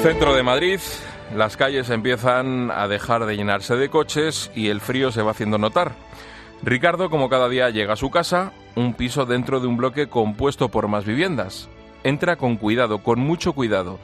Centro de Madrid, las calles empiezan a dejar de llenarse de coches y el frío se va haciendo notar. Ricardo, como cada día, llega a su casa, un piso dentro de un bloque compuesto por más viviendas. Entra con cuidado, con mucho cuidado.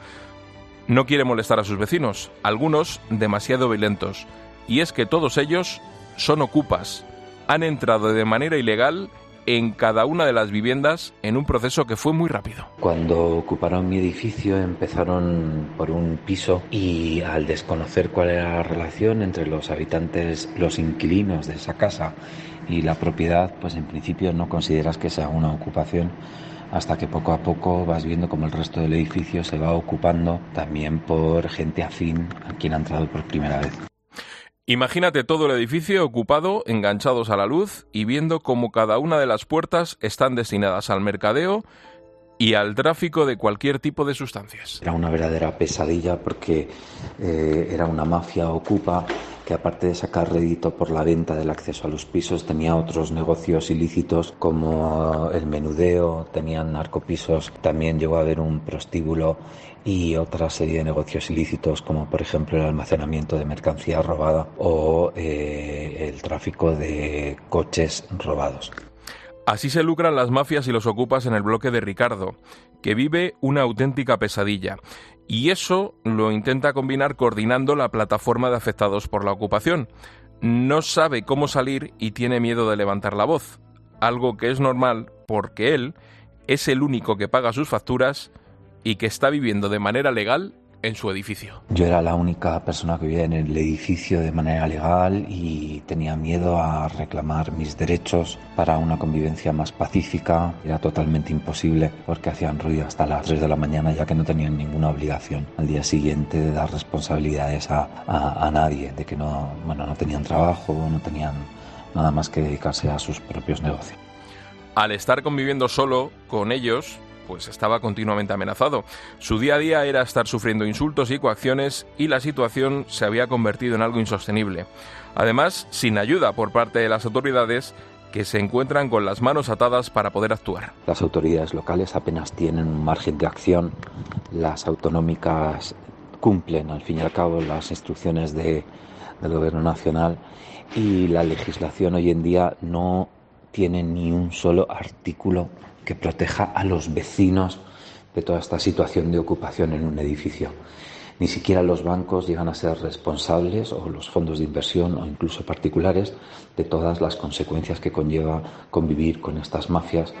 No quiere molestar a sus vecinos, algunos demasiado violentos. Y es que todos ellos son ocupas. Han entrado de manera ilegal en cada una de las viviendas en un proceso que fue muy rápido. Cuando ocuparon mi edificio empezaron por un piso y al desconocer cuál era la relación entre los habitantes, los inquilinos de esa casa y la propiedad, pues en principio no consideras que sea una ocupación hasta que poco a poco vas viendo cómo el resto del edificio se va ocupando también por gente afín a quien ha entrado por primera vez. Imagínate todo el edificio ocupado, enganchados a la luz y viendo cómo cada una de las puertas están destinadas al mercadeo y al tráfico de cualquier tipo de sustancias. Era una verdadera pesadilla porque era una mafia ocupa que, aparte de sacar rédito por la venta del acceso a los pisos, tenía otros negocios ilícitos como el menudeo, tenían narcopisos, también llegó a haber un prostíbulo y otra serie de negocios ilícitos como por ejemplo el almacenamiento de mercancía robada o el tráfico de coches robados. Así se lucran las mafias y los ocupas en el bloque de Ricardo, que vive una auténtica pesadilla. Y eso lo intenta combinar coordinando la plataforma de afectados por la ocupación. No sabe cómo salir y tiene miedo de levantar la voz, algo que es normal porque él es el único que paga sus facturas y que está viviendo de manera legal en su edificio. Yo era la única persona que vivía en el edificio de manera legal y tenía miedo a reclamar mis derechos para una convivencia más pacífica. Era totalmente imposible porque hacían ruido hasta las 3 de la mañana, ya que no tenían ninguna obligación al día siguiente de dar responsabilidades a nadie, de que no tenían trabajo, no tenían nada más que dedicarse a sus propios negocios. Al estar conviviendo solo con ellos, pues estaba continuamente amenazado. Su día a día era estar sufriendo insultos y coacciones y la situación se había convertido en algo insostenible. Además, sin ayuda por parte de las autoridades, que se encuentran con las manos atadas para poder actuar. Las autoridades locales apenas tienen un margen de acción. Las autonómicas cumplen, al fin y al cabo, las instrucciones del Gobierno Nacional y la legislación hoy en día no tiene ni un solo artículo que proteja a los vecinos de toda esta situación de ocupación en un edificio. Ni siquiera los bancos llegan a ser responsables, o los fondos de inversión, o incluso particulares, de todas las consecuencias que conlleva convivir con estas mafias.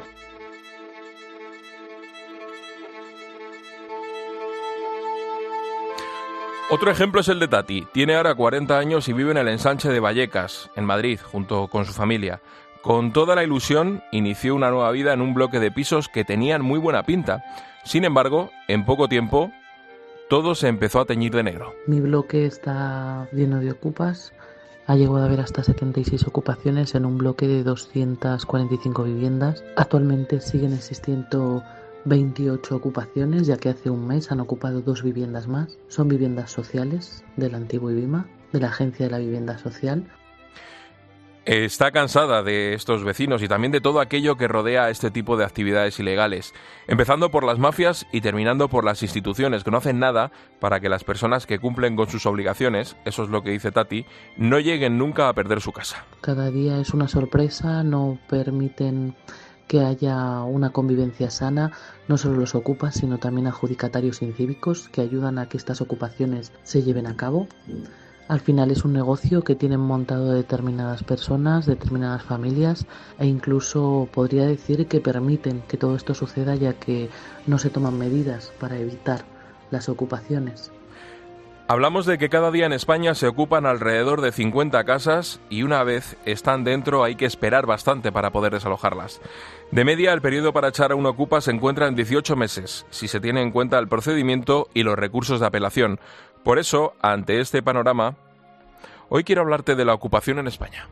Otro ejemplo es el de Tati. Tiene ahora 40 años y vive en el ensanche de Vallecas, en Madrid, junto con su familia. Con toda la ilusión, inició una nueva vida en un bloque de pisos que tenían muy buena pinta. Sin embargo, en poco tiempo, todo se empezó a teñir de negro. Mi bloque está lleno de ocupas. Ha llegado a haber hasta 76 ocupaciones en un bloque de 245 viviendas. Actualmente siguen existiendo 28 ocupaciones, ya que hace un mes han ocupado 2 viviendas más. Son viviendas sociales del antiguo IBIMA, de la Agencia de la Vivienda Social. Está cansada de estos vecinos y también de todo aquello que rodea a este tipo de actividades ilegales, empezando por las mafias y terminando por las instituciones que no hacen nada para que las personas que cumplen con sus obligaciones, eso es lo que dice Tati, no lleguen nunca a perder su casa. Cada día es una sorpresa, no permiten que haya una convivencia sana, no solo los ocupas, sino también adjudicatarios incívicos que ayudan a que estas ocupaciones se lleven a cabo. Al final es un negocio que tienen montado determinadas personas, determinadas familias e incluso podría decir que permiten que todo esto suceda, ya que no se toman medidas para evitar las ocupaciones. Hablamos de que cada día en España se ocupan alrededor de 50 casas y una vez están dentro hay que esperar bastante para poder desalojarlas. De media, el periodo para echar a un ocupa se encuentra en 18 meses, si se tiene en cuenta el procedimiento y los recursos de apelación. Por eso, ante este panorama, hoy quiero hablarte de la ocupación en España.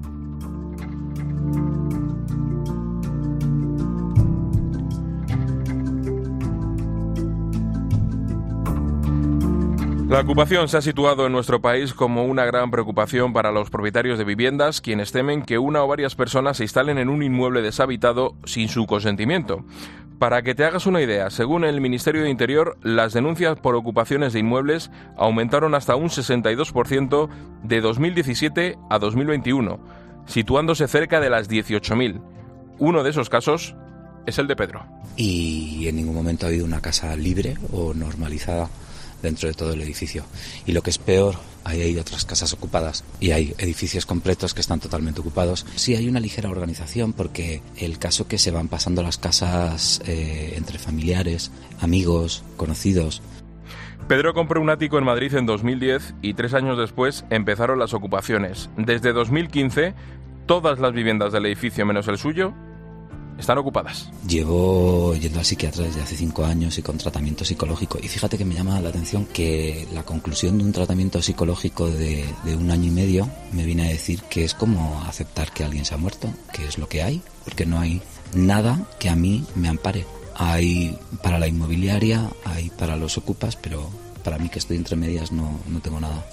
La ocupación se ha situado en nuestro país como una gran preocupación para los propietarios de viviendas, quienes temen que una o varias personas se instalen en un inmueble deshabitado sin su consentimiento. Para que te hagas una idea, según el Ministerio de Interior, las denuncias por ocupaciones de inmuebles aumentaron hasta un 62% de 2017 a 2021, situándose cerca de las 18.000. Uno de esos casos es el de Pedro. Y en ningún momento ha habido una casa libre o normalizada dentro de todo el edificio. Y lo que es peor, hay otras casas ocupadas y hay edificios completos que están totalmente ocupados. Sí hay una ligera organización porque el caso que se van pasando las casas entre familiares, amigos, conocidos. Pedro compró un ático en Madrid en 2010 y 3 años después empezaron las ocupaciones. Desde 2015, todas las viviendas del edificio menos el suyo están ocupadas. Llevo yendo al psiquiatra desde hace 5 años y con tratamiento psicológico. Y fíjate que me llama la atención que la conclusión de un tratamiento psicológico de 1 año y medio me viene a decir que es como aceptar que alguien se ha muerto, que es lo que hay, porque no hay nada que a mí me ampare. Hay para la inmobiliaria, hay para los ocupas, pero para mí que estoy entre medias no tengo nada.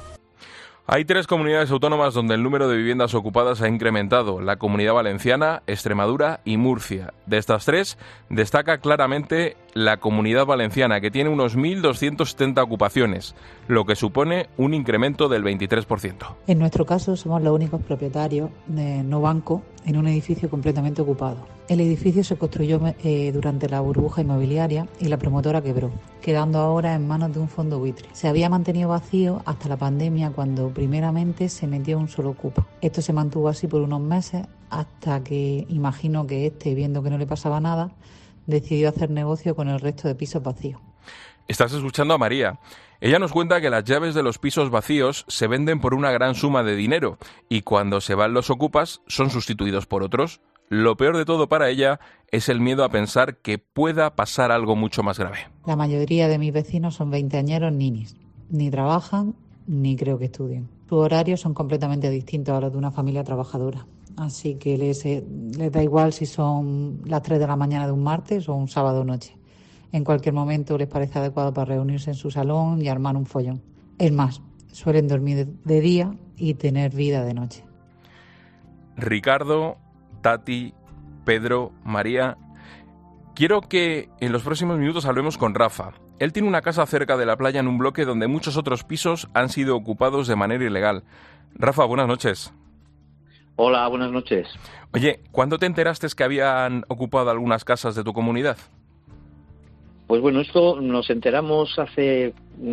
Hay 3 comunidades autónomas donde el número de viviendas ocupadas ha incrementado: la Comunidad Valenciana, Extremadura y Murcia. De estas 3, destaca claramente la Comunidad Valenciana, que tiene unos 1.270 ocupaciones, lo que supone un incremento del 23%. En nuestro caso, somos los únicos propietarios de No Banco en un edificio completamente ocupado. El edificio se construyó durante la burbuja inmobiliaria y la promotora quebró, quedando ahora en manos de un fondo buitre. Se había mantenido vacío hasta la pandemia, cuando primeramente se metió un solo ocupa. Esto se mantuvo así por unos meses hasta que, imagino que viendo que no le pasaba nada, decidió hacer negocio con el resto de pisos vacíos. Estás escuchando a María. Ella nos cuenta que las llaves de los pisos vacíos se venden por una gran suma de dinero y cuando se van los ocupas son sustituidos por otros. Lo peor de todo para ella es el miedo a pensar que pueda pasar algo mucho más grave. La mayoría de mis vecinos son veinteañeros ninis. Ni trabajan ni creo que estudien. Sus horarios son completamente distintos a los de una familia trabajadora. Así que les da igual si son las 3 de la mañana de un martes o un sábado noche. En cualquier momento les parece adecuado para reunirse en su salón y armar un follón. Es más, suelen dormir de día y tener vida de noche. Ricardo, Tati, Pedro, María, quiero que en los próximos minutos hablemos con Rafa. Él tiene una casa cerca de la playa en un bloque donde muchos otros pisos han sido ocupados de manera ilegal. Rafa, buenas noches. Hola, buenas noches. Oye, ¿cuándo te enteraste que habían ocupado algunas casas de tu comunidad? Pues bueno, esto nos enteramos hace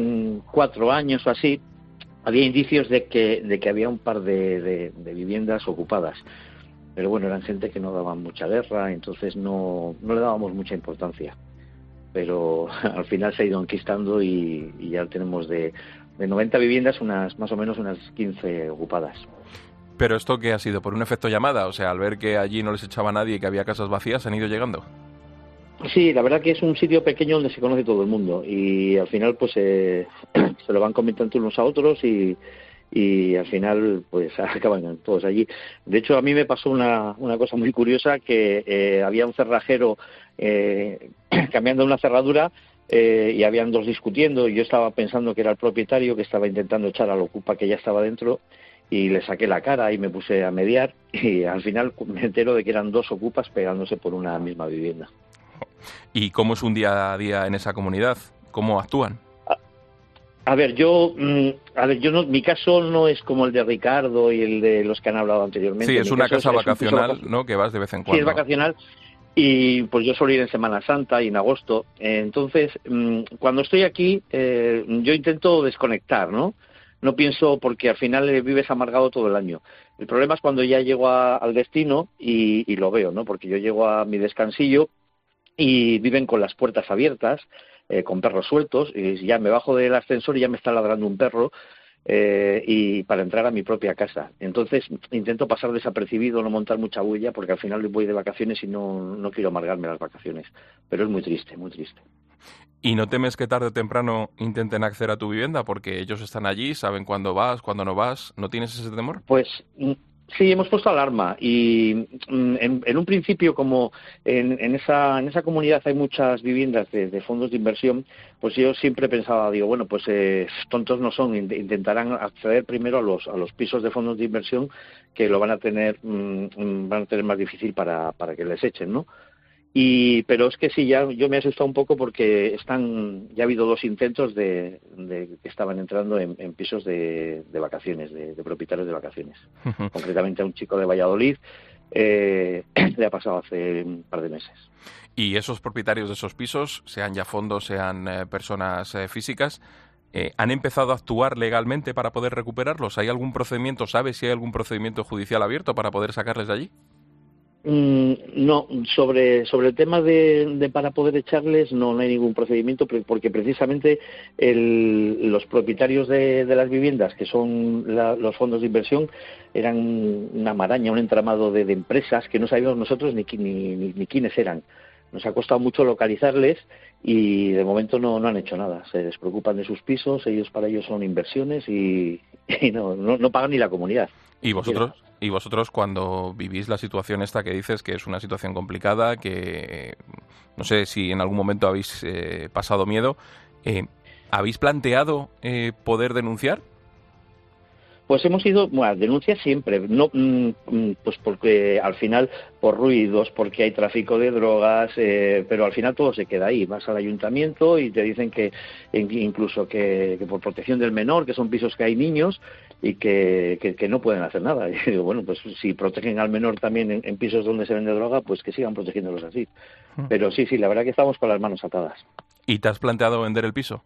4 años o así. Había indicios de que había un par de viviendas ocupadas. Pero bueno, eran gente que no daban mucha guerra, entonces no le dábamos mucha importancia. Pero al final se ha ido enquistando y ya tenemos de 90 viviendas más o menos unas 15 ocupadas. ¿Pero esto qué ha sido? ¿Por un efecto llamada? O sea, al ver que allí no les echaba nadie y que había casas vacías, ¿han ido llegando? Sí, la verdad que es un sitio pequeño donde se conoce todo el mundo y al final pues se lo van comentando unos a otros y al final pues acaban todos allí. De hecho, a mí me pasó una cosa muy curiosa, que había un cerrajero cambiando una cerradura y habían 2 discutiendo y yo estaba pensando que era el propietario que estaba intentando echar al ocupa que ya estaba dentro y le saqué la cara y me puse a mediar y al final me entero de que eran 2 ocupas pegándose por una misma vivienda. ¿Y cómo es un día a día en esa comunidad? ¿Cómo actúan? A ver, yo no, mi caso no es como el de Ricardo y el de los que han hablado anteriormente. Sí, es una casa vacacional, ¿no? Que vas de vez en cuando. Sí, es vacacional y pues yo suelo ir en Semana Santa y en agosto. Entonces, cuando estoy aquí, yo intento desconectar, ¿no? No pienso, porque al final vives amargado todo el año. El problema es cuando ya llego al destino y lo veo, ¿no? Porque yo llego a mi descansillo y viven con las puertas abiertas, con perros sueltos, y ya me bajo del ascensor y ya me está ladrando un perro y para entrar a mi propia casa. Entonces intento pasar desapercibido, no montar mucha bulla, porque al final voy de vacaciones y no quiero amargarme las vacaciones. Pero es muy triste, muy triste. ¿Y no temes que tarde o temprano intenten acceder a tu vivienda? Porque ellos están allí, saben cuándo vas, cuándo no vas. ¿No tienes ese temor? Pues sí, hemos puesto alarma y en un principio, como en esa comunidad hay muchas viviendas de fondos de inversión, pues yo siempre pensaba, digo, bueno, pues tontos no son, intentarán acceder primero a los pisos de fondos de inversión, que lo van a tener más difícil para que les echen, ¿no? Pero es que sí, ya yo me he asustado un poco porque ya ha habido 2 intentos de que estaban entrando en pisos de vacaciones, de propietarios de vacaciones. Concretamente a un chico de Valladolid le ha pasado hace un par de meses. ¿Y esos propietarios de esos pisos, sean ya fondos, sean personas físicas, han empezado a actuar legalmente para poder recuperarlos? ¿Hay algún procedimiento, sabes si hay algún procedimiento judicial abierto para poder sacarles de allí? No, sobre el tema de para poder echarles no hay ningún procedimiento, porque precisamente los propietarios de las viviendas, que son los fondos de inversión, eran una maraña, un entramado de empresas que no sabíamos nosotros ni quiénes eran. Nos ha costado mucho localizarles y de momento no han hecho nada. Se despreocupan de sus pisos, para ellos son inversiones y no pagan ni la comunidad. ¿Y vosotros cuando vivís la situación esta que dices, que es una situación complicada, que no sé si en algún momento habéis pasado miedo, ¿habéis planteado poder denunciar? Pues hemos ido, denuncias siempre, no, pues porque al final por ruidos, porque hay tráfico de drogas, pero al final todo se queda ahí. Vas al ayuntamiento y te dicen que incluso que por protección del menor, que son pisos que hay niños y que no pueden hacer nada. Y digo, bueno, pues si protegen al menor también en pisos donde se vende droga, pues que sigan protegiéndolos así. Pero sí, la verdad que estamos con las manos atadas. ¿Y te has planteado vender el piso?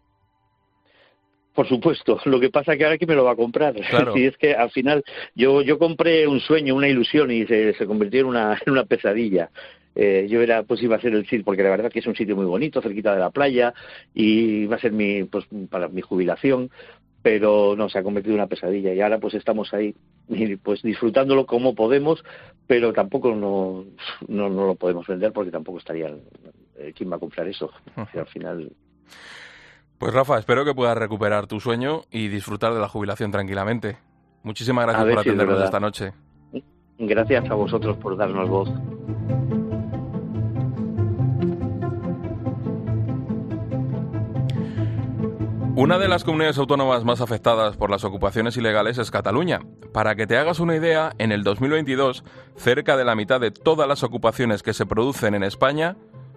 Por supuesto, lo que pasa es que ahora ¿quién me lo va a comprar? Claro. Si es que al final yo compré un sueño, una ilusión y se convirtió en una pesadilla. Iba a ser el sitio, porque la verdad que es un sitio muy bonito, cerquita de la playa, y iba a ser para mi jubilación, pero no, se ha convertido en una pesadilla y ahora pues estamos ahí pues disfrutándolo como podemos, pero tampoco no lo podemos vender porque tampoco estaría quién va a comprar eso. O sea, al final. Pues Rafa, espero que puedas recuperar tu sueño y disfrutar de la jubilación tranquilamente. Muchísimas gracias por atendernos esta noche. Gracias a vosotros por darnos voz. Una de las comunidades autónomas más afectadas por las ocupaciones ilegales es Cataluña. Para que te hagas una idea, en el 2022, cerca de la mitad de todas las ocupaciones que se producen en España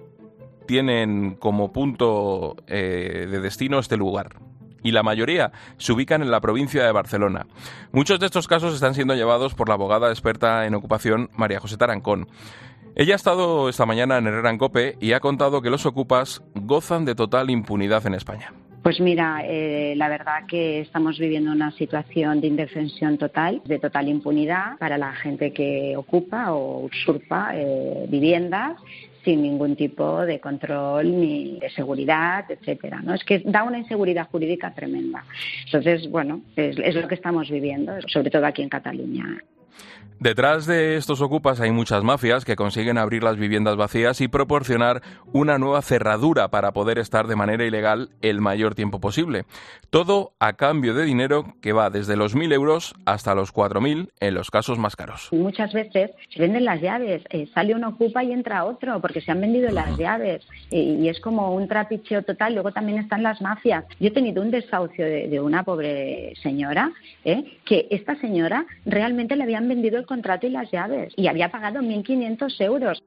tienen como punto de destino este lugar. Y la mayoría se ubican en la provincia de Barcelona. Muchos de estos casos están siendo llevados por la abogada experta en ocupación María José Tarancón. Ella ha estado esta mañana en Herrera en COPE y ha contado que los ocupas gozan de total impunidad en España. Pues mira, la verdad que estamos viviendo una situación de indefensión total, de total impunidad para la gente que ocupa o usurpa viviendas sin ningún tipo de control ni de seguridad, etcétera, ¿no? Es que da una inseguridad jurídica tremenda. Entonces, bueno, es lo que estamos viviendo, sobre todo aquí en Cataluña. Detrás de estos ocupas hay muchas mafias que consiguen abrir las viviendas vacías y proporcionar una nueva cerradura para poder estar de manera ilegal el mayor tiempo posible. Todo a cambio de dinero que va desde los 1.000 euros hasta los 4.000 en los casos más caros. Muchas veces se venden las llaves, sale un ocupa y entra otro porque se han vendido las llaves y es como un trapicheo total. Luego también están las mafias. Yo he tenido un desahucio de una pobre señora, que esta señora realmente le habían vendido el contrato y las llaves y había pagado 1.500 euros.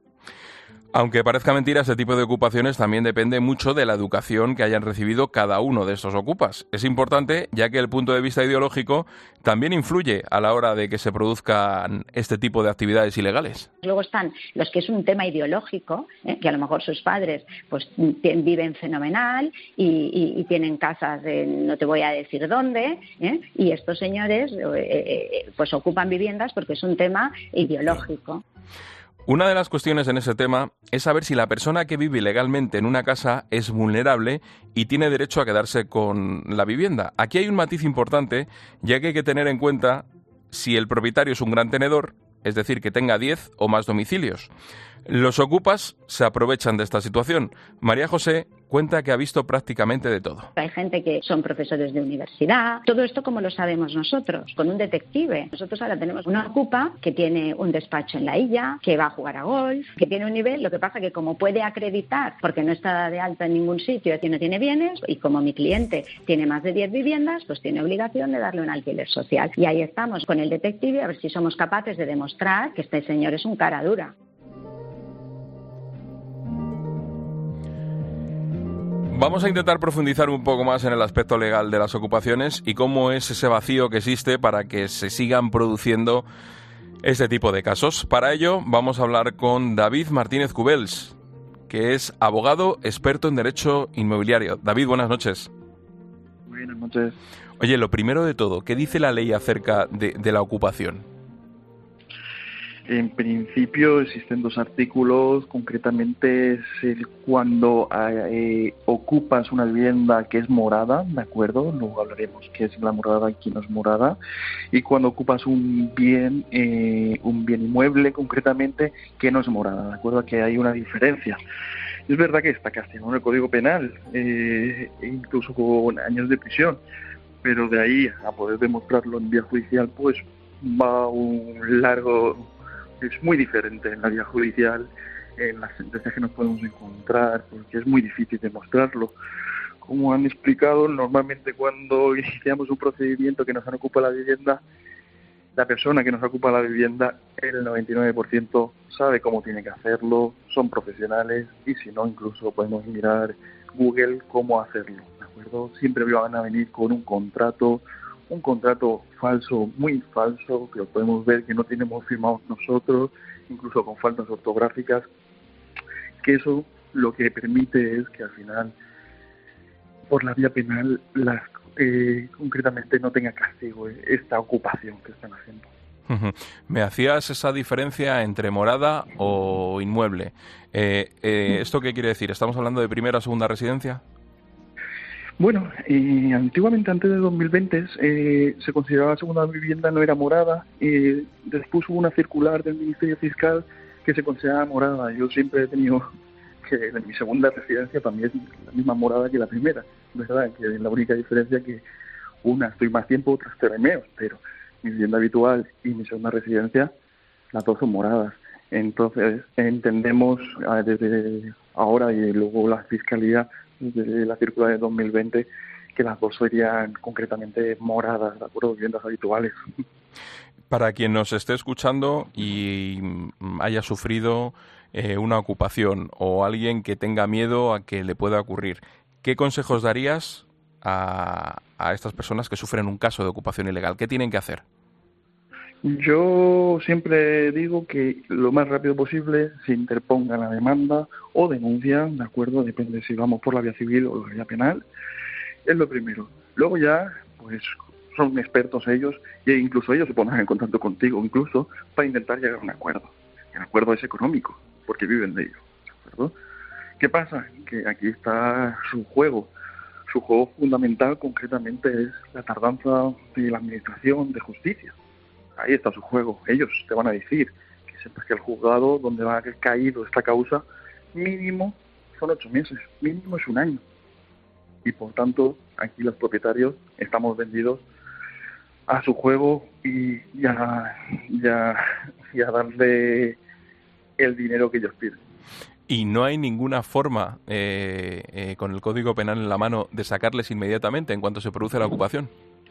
Aunque parezca mentira, este tipo de ocupaciones también depende mucho de la educación que hayan recibido cada uno de estos ocupas. Es importante, ya que el punto de vista ideológico también influye a la hora de que se produzcan este tipo de actividades ilegales. Luego están los que es un tema ideológico, que a lo mejor sus padres pues viven fenomenal y tienen casas no te voy a decir dónde, y estos señores pues ocupan viviendas porque es un tema ideológico. Una de las cuestiones en ese tema es saber si la persona que vive ilegalmente en una casa es vulnerable y tiene derecho a quedarse con la vivienda. Aquí hay un matiz importante, ya que hay que tener en cuenta si el propietario es un gran tenedor, es decir, que tenga 10 o más domicilios. Los ocupas se aprovechan de esta situación. María José cuenta que ha visto prácticamente de todo. Hay gente que son profesores de universidad. Todo esto, como lo sabemos nosotros, con un detective. Nosotros ahora tenemos una ocupa que tiene un despacho en la Illa, que va a jugar a golf, que tiene un nivel. Lo que pasa que como puede acreditar, porque no está de alta en ningún sitio y no tiene bienes, y como mi cliente tiene más de 10 viviendas, pues tiene obligación de darle un alquiler social. Y ahí estamos con el detective a ver si somos capaces de demostrar que este señor es un cara dura. Vamos a intentar profundizar un poco más en el aspecto legal de las ocupaciones y cómo es ese vacío que existe para que se sigan produciendo este tipo de casos. Para ello vamos a hablar con David Martínez Cubells, que es abogado experto en derecho inmobiliario. David, buenas noches. Buenas noches. Oye, lo primero de todo, ¿qué dice la ley acerca de la ocupación? En principio existen 2 artículos, concretamente es el cuando ocupas una vivienda que es morada, ¿de acuerdo? Luego hablaremos qué es la morada y qué no es morada. Y cuando ocupas un bien inmueble concretamente que no es morada, ¿de acuerdo? Que hay una diferencia. Es verdad que está castigado en el Código Penal, incluso con años de prisión, pero de ahí a poder demostrarlo en vía judicial, pues va un largo... Es muy diferente en la vía judicial, en las sentencias que nos podemos encontrar, porque es muy difícil demostrarlo. Como han explicado, normalmente cuando iniciamos un procedimiento que nos ocupa la vivienda, la persona que nos ocupa la vivienda, el 99% sabe cómo tiene que hacerlo, son profesionales y si no, incluso podemos mirar Google cómo hacerlo, ¿de acuerdo? Siempre van a venir con un contrato falso, muy falso, que lo podemos ver que no tenemos firmado nosotros, incluso con faltas ortográficas, que eso lo que permite es que al final, por la vía penal, concretamente no tenga castigo esta ocupación que están haciendo. Me hacías esa diferencia entre morada o inmueble. ¿Esto qué quiere decir? ¿Estamos hablando de primera o segunda residencia? Bueno, antiguamente, antes de 2020, se consideraba segunda vivienda, no era morada. Después hubo una circular del Ministerio Fiscal que se consideraba morada. Yo siempre he tenido que mi segunda residencia también es la misma morada que la primera, ¿verdad? Que es la única diferencia que una estoy más tiempo, otra estoy menos, pero mi vivienda habitual y mi segunda residencia, las 2 son moradas. Entonces, entendemos desde ahora y luego la Fiscalía, de la circular de 2020, que las 2 serían concretamente moradas, ¿de acuerdo? Viviendas habituales. Para quien nos esté escuchando y haya sufrido una ocupación o alguien que tenga miedo a que le pueda ocurrir, ¿qué consejos darías a estas personas que sufren un caso de ocupación ilegal? ¿Qué tienen que hacer? Yo siempre digo que lo más rápido posible se interponga la demanda o denuncia, ¿de acuerdo? Depende si vamos por la vía civil o la vía penal. Es lo primero. Luego ya, pues son expertos ellos e incluso ellos se ponen en contacto contigo, incluso para intentar llegar a un acuerdo. El acuerdo es económico, porque viven de ello, ¿de acuerdo? ¿Qué pasa? Que aquí está su juego. Su juego fundamental concretamente es la tardanza de la administración de justicia. Ahí está su juego. Ellos te van a decir que sepas que el juzgado donde va a haber caído esta causa, mínimo son 8 meses, mínimo es 1 año. Y por tanto, aquí los propietarios estamos vendidos a su juego y a darle el dinero que ellos piden. ¿Y no hay ninguna forma, con el Código Penal en la mano, de sacarles inmediatamente en cuanto se produce la ocupación?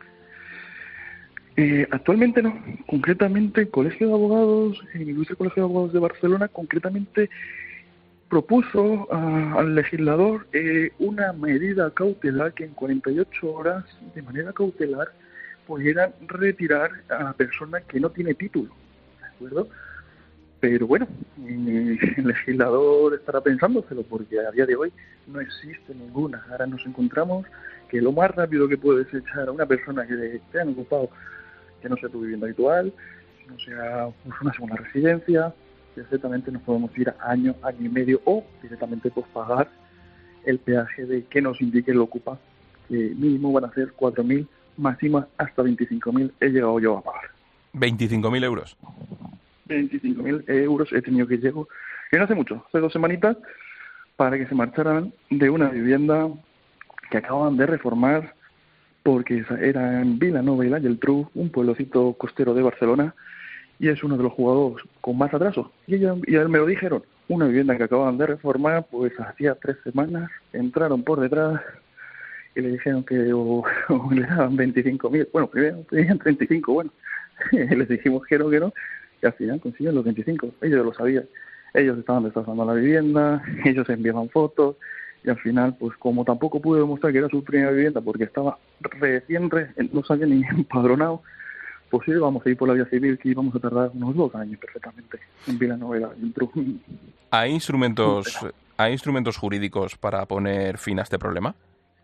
Actualmente no. Concretamente, el Colegio de Abogados, el Ilustre Colegio de Abogados de Barcelona, concretamente propuso al legislador una medida cautelar que en 48 horas, de manera cautelar, pudieran retirar a la persona que no tiene título, ¿de acuerdo? Pero bueno, el legislador estará pensándoselo porque a día de hoy no existe ninguna. Ahora nos encontramos que lo más rápido que puedes echar a una persona que te han ocupado, que no sea tu vivienda habitual, no sea una segunda residencia, directamente nos podemos ir a año y medio o directamente pues pagar el peaje de que nos indique el ocupa, que mínimo van a ser 4.000, máxima hasta 25.000 he llegado yo a pagar. ¿25.000 euros? 25.000 euros he tenido que llegar, que no hace mucho, hace 2 semanitas, para que se marcharan de una vivienda que acaban de reformar, porque era en Vilanova y la Geltrú, un pueblocito costero de Barcelona, y es uno de los juzgados con más atraso. Y me lo dijeron, una vivienda que acababan de reformar, pues hacía 3 semanas, entraron por detrás y le dijeron que o le daban 25.000, bueno, primero pedían 35, bueno, les dijimos que no, y al final consiguen los 25, ellos lo sabían. Ellos estaban destrozando la vivienda, ellos enviaban fotos, y al final, pues como tampoco pude demostrar que era su primera vivienda porque estaba no se había ni empadronado, pues sí, vamos a ir por la vía civil, que íbamos a tardar unos 2 años perfectamente en Villanueva. ¿Hay instrumentos jurídicos para poner fin a este problema?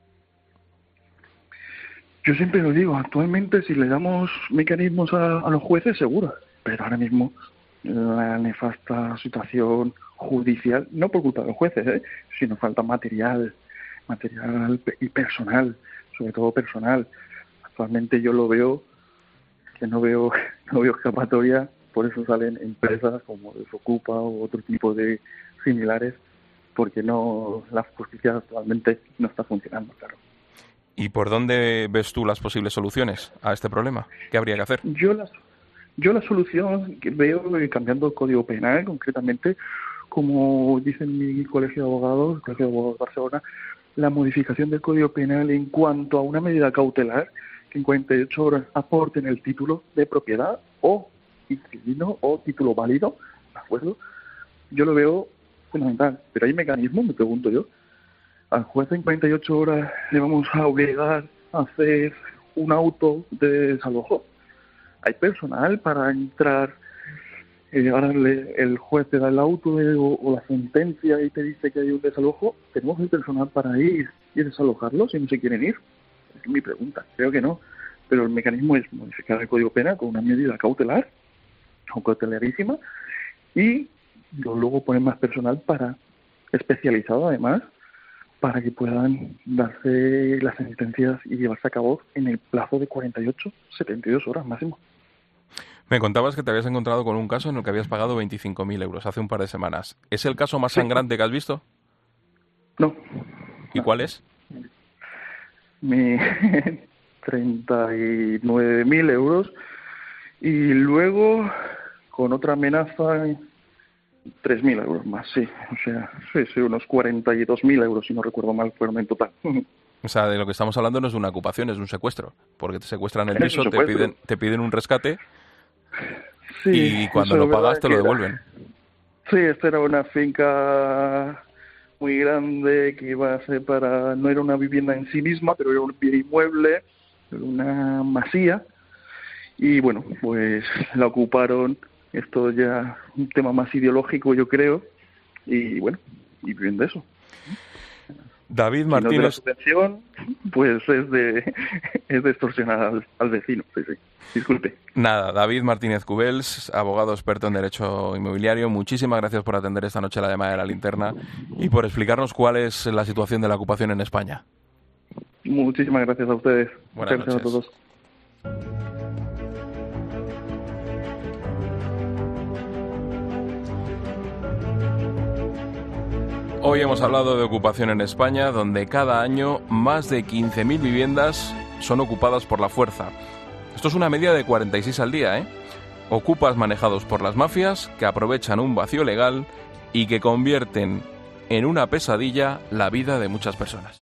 Yo siempre lo digo, actualmente si le damos mecanismos a los jueces, seguro, pero ahora mismo la nefasta situación judicial, no por culpa de los jueces, sino falta material y personal, sobre todo personal. Actualmente yo lo veo, que no veo escapatoria, por eso salen empresas como Desocupa o otro tipo de similares, porque la justicia actualmente no está funcionando, claro. ¿Y por dónde ves tú las posibles soluciones a este problema? ¿Qué habría que hacer? Yo la solución que veo cambiando el Código Penal, concretamente, como dice mi Colegio de Abogados, el Colegio de Abogados de Barcelona, la modificación del Código Penal en cuanto a una medida cautelar que en 48 horas aporten el título de propiedad o inquilino o título válido, ¿de acuerdo? Yo lo veo fundamental, pero ¿hay mecanismos? Me pregunto yo. Al juez en 48 horas le vamos a obligar a hacer un auto de desalojo. ¿Hay personal para entrar? Ahora el juez te da el auto o la sentencia y te dice que hay un desalojo. ¿Tenemos el personal para ir y desalojarlo si no se quieren ir? Es mi pregunta. Creo que no. Pero el mecanismo es modificar el Código Penal con una medida cautelar, o cautelarísima, y luego poner más personal especializado además, para que puedan darse las sentencias y llevarse a cabo en el plazo de 48, 72 horas máximo. Me contabas que te habías encontrado con un caso en el que habías pagado 25.000 euros hace un par de semanas. ¿Es el caso más sangrante que has visto? No. ¿Y cuál es? 39.000 euros y luego con otra amenaza 3.000 euros más, sí. O sea, sí, unos 42.000 euros, si no recuerdo mal, fueron en total. O sea, de lo que estamos hablando no es una ocupación, es un secuestro. Porque te secuestran el piso, te piden un rescate, sí, y cuando lo pagas te lo devuelven. Sí, esta era una finca muy grande que iba a ser no era una vivienda en sí misma, pero era un bien inmueble, una masía. Y bueno, pues la ocuparon. Esto ya un tema más ideológico, yo creo, y bueno, y bien de eso. David Si Martínez. No de la subvención, pues es de extorsionar al vecino, sí. Disculpe. Nada, David Martínez Cubels, abogado experto en derecho inmobiliario, muchísimas gracias por atender esta noche la llamada de La Linterna y por explicarnos cuál es la situación de la ocupación en España. Muchísimas gracias a ustedes. Buenas noches. A todos. Hoy hemos hablado de ocupación en España, donde cada año más de 15.000 viviendas son ocupadas por la fuerza. Esto es una media de 46 al día, ¿eh? Ocupas manejados por las mafias que aprovechan un vacío legal y que convierten en una pesadilla la vida de muchas personas.